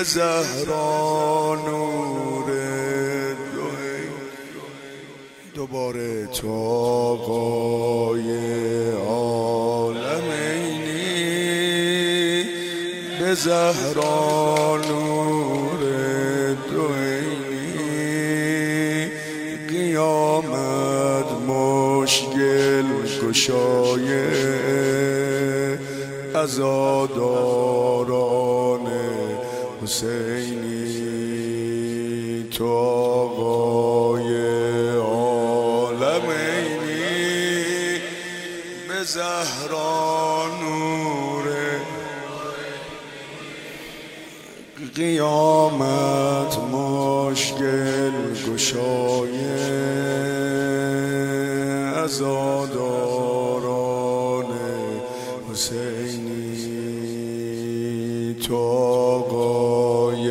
به زهرا نور دوباره تو آقای عالمینی به زهرا نور دوینی قیامت مشکل گشای عزاداران حسینی تو آقای عالمینی به زهرا نور قیامت مشکل گشای عزاداران حسینی تو آقای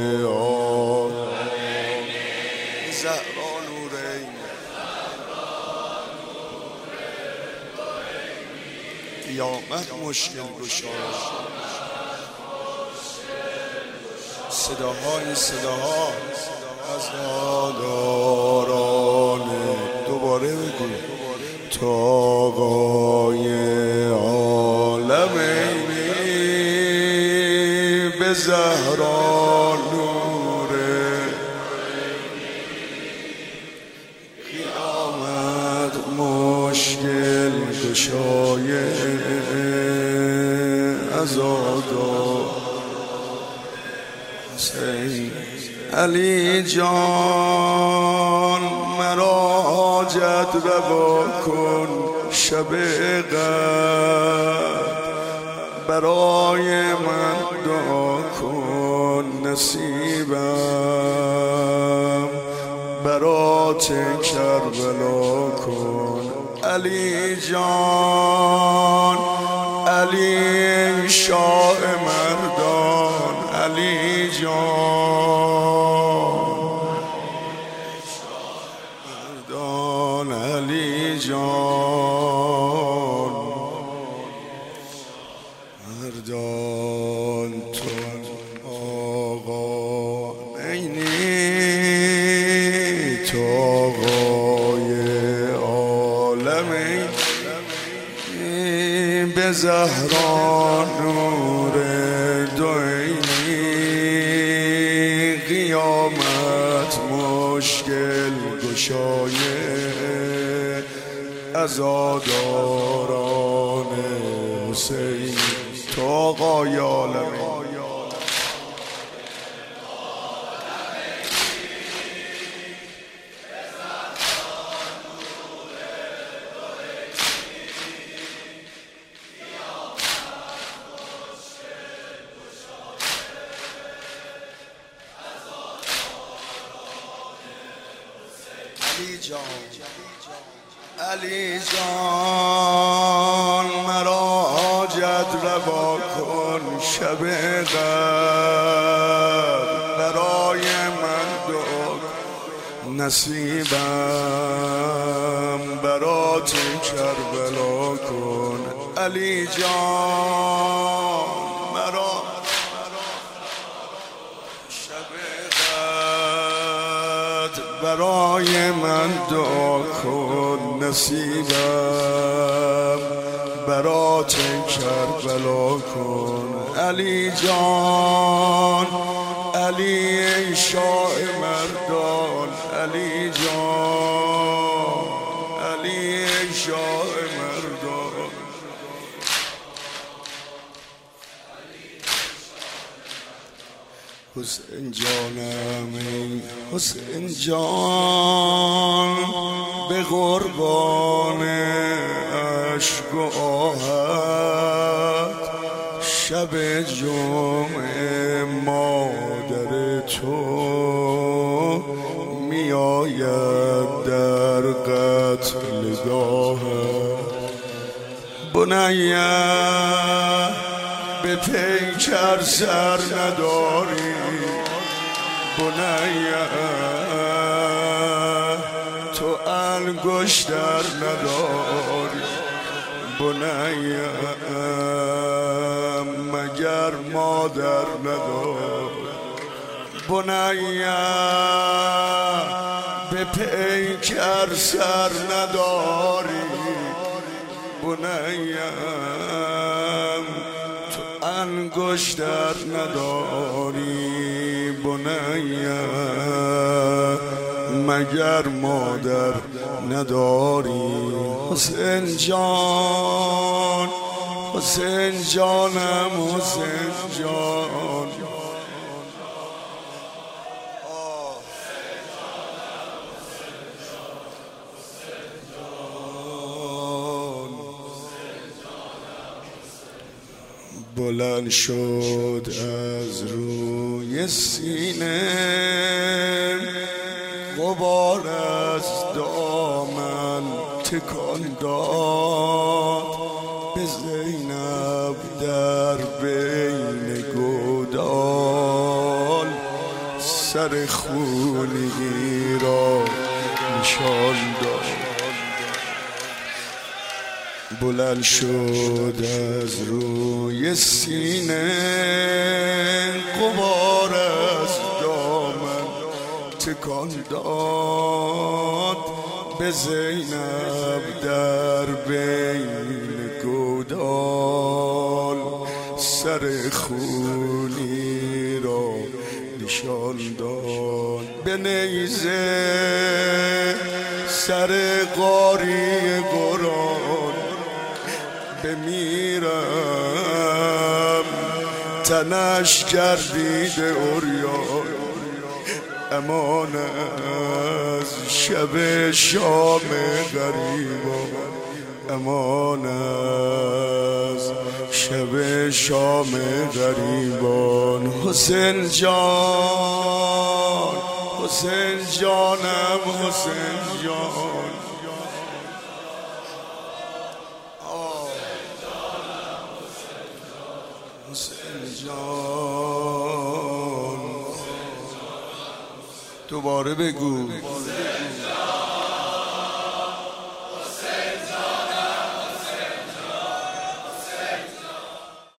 عالمینی زهرا نورین قیامت مشکل گشای صداها عزاداران دوباره بگو تو آقای عالمینی به زهرا نور قیامت مشکل گشای عزاداران علی جان مرا حاجت روا کن شب قدر برای من دعا کن نصیبم برات کربلا کن علی جان علی شاه مردان علی جان مردان علی جان مردان تو آقا اینی تو آقای عالمی به زهرا نور دوینی قیامت مشکل گشای عزاداران حسین تو آقای عالمی علی جان مرا حاجت روا کن شب قدر برای من دعا نصیبم برات کربلا کن علی جان مرا برای من دعا کن نصیبم برات کربلا کن علی جان علی شاه مردان علی جان علی شاه مردان حسین جانم حسین جان به قربان عشق و آهت شب جمعه مادر تو می آید در قتلگاهت بنیه به پیکر سر نداری بنیه تو انگشتر نداری بنیه مگر مادر نداری بنیا به پیکر سر نداری بنیم تو انگشتر نداری بنیم مگر مادر نداری حسین جان حسین جانم حسین جان بلند شد از روی سینه غبار از دامن تکان داد به زینب در بین گودال سر خونی را نشان داد بلند شد از روی سینه غبار از دامن تکان داد به زینب در بین گودال سر خونی را نشان داد به نیزه سر قاری قرآن بمیرم تنش گردید عریان امان از شب شام غریبان امان از شب شام غریبان حسین جان حسین جانم حسین جان حسین جان دوباره بگو